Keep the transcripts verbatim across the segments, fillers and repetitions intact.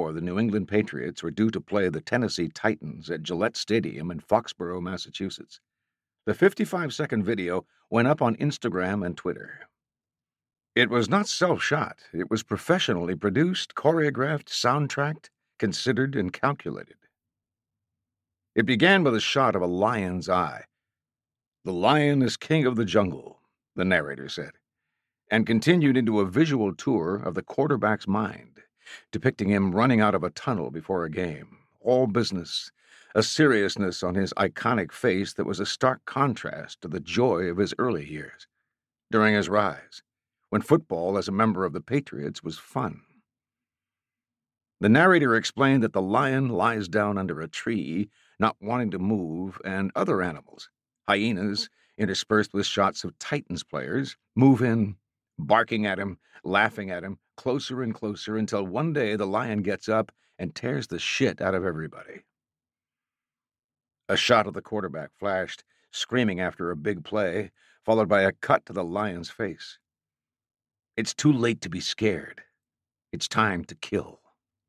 before, the New England Patriots were due to play the Tennessee Titans at Gillette Stadium in Foxborough, Massachusetts. The fifty-five second video went up on Instagram and Twitter. It was not self-shot. It was professionally produced, choreographed, soundtracked, considered, and calculated. It began with a shot of a lion's eye. "The lion is king of the jungle," the narrator said, and continued into a visual tour of the quarterback's mind, depicting him running out of a tunnel before a game, all business, a seriousness on his iconic face that was a stark contrast to the joy of his early years, during his rise, when football as a member of the Patriots was fun. The narrator explained that the lion lies down under a tree, not wanting to move, and other animals, hyenas, interspersed with shots of Titans players, move in, barking at him, laughing at him, closer and closer, until one day the lion gets up and tears the shit out of everybody. A shot of the quarterback flashed, screaming after a big play, followed by a cut to the lion's face. "It's too late to be scared. It's time to kill."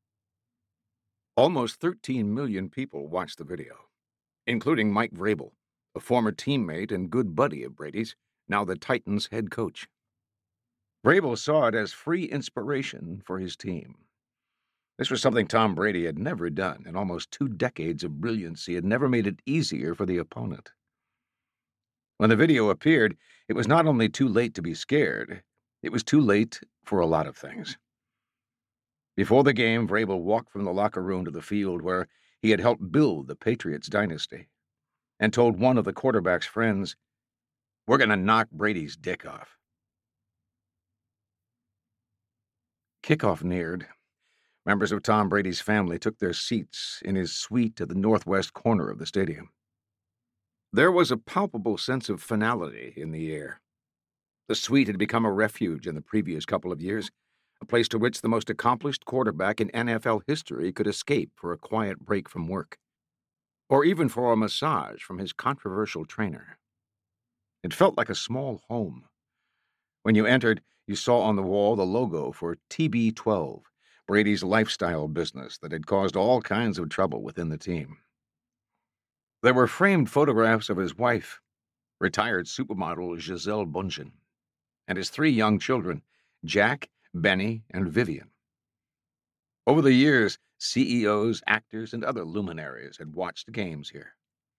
Almost thirteen million people watched the video, including Mike Vrabel, a former teammate and good buddy of Brady's, now the Titans' head coach. Vrabel saw it as free inspiration for his team. This was something Tom Brady had never done, and almost two decades of brilliancy had never made it easier for the opponent. When the video appeared, it was not only too late to be scared, it was too late for a lot of things. Before the game, Vrabel walked from the locker room to the field where he had helped build the Patriots dynasty, and told one of the quarterback's friends, "We're going to knock Brady's dick off." Kickoff neared. Members of Tom Brady's family took their seats in his suite at the northwest corner of the stadium. There was a palpable sense of finality in the air. The suite had become a refuge in the previous couple of years, a place to which the most accomplished quarterback in N F L history could escape for a quiet break from work, or even for a massage from his controversial trainer. It felt like a small home. When you entered, you saw on the wall the logo for T B twelve, Brady's lifestyle business that had caused all kinds of trouble within the team. There were framed photographs of his wife, retired supermodel Gisele Bündchen, and his three young children, Jack, Benny, and Vivian. Over the years, C E Os, actors, and other luminaries had watched games here.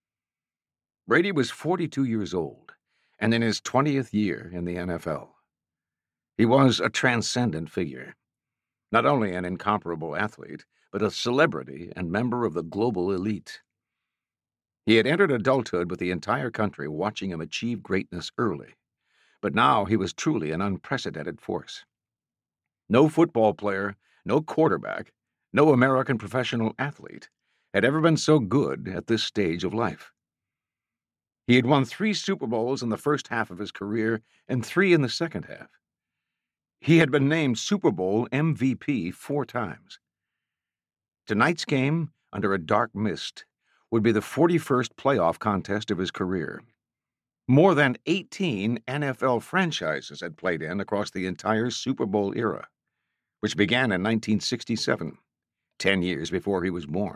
Brady was forty-two years old, and in his twentieth year in the N F L. He was a transcendent figure, not only an incomparable athlete, but a celebrity and member of the global elite. He had entered adulthood with the entire country watching him achieve greatness early, but now he was truly an unprecedented force. No football player, no quarterback, no American professional athlete had ever been so good at this stage of life. He had won three Super Bowls in the first half of his career and three in the second half. He had been named Super Bowl M V P four times. Tonight's game, under a dark mist, would be the forty-first playoff contest of his career. More than eighteen N F L franchises had played in across the entire Super Bowl era, which began in nineteen sixty-seven, ten years before he was born.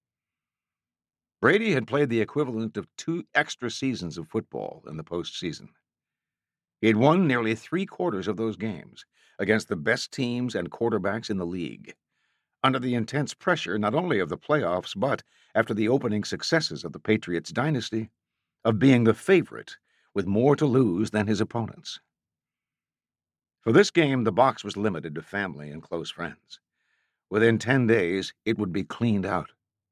Brady had played the equivalent of two extra seasons of football in the postseason. He had won nearly three-quarters of those games against the best teams and quarterbacks in the league, under the intense pressure not only of the playoffs but, after the opening successes of the Patriots dynasty, of being the favorite with more to lose than his opponents. For this game, the box was limited to family and close friends. Within ten days, it would be cleaned out.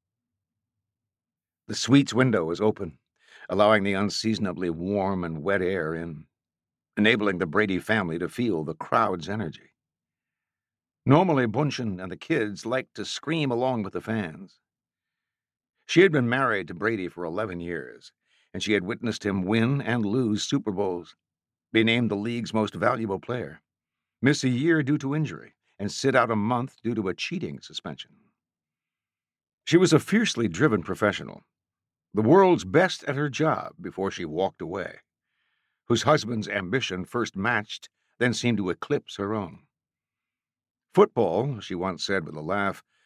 The suite's window was open, allowing the unseasonably warm and wet air in, enabling the Brady family to feel the crowd's energy. Normally, Bündchen and the kids liked to scream along with the fans. She had been married to Brady for eleven years, and she had witnessed him win and lose Super Bowls, be named the league's most valuable player, miss a year due to injury, and sit out a month due to a cheating suspension. She was a fiercely driven professional, the world's best at her job before she walked away, whose husband's ambition first matched, then seemed to eclipse her own. Football, she once said with a laugh,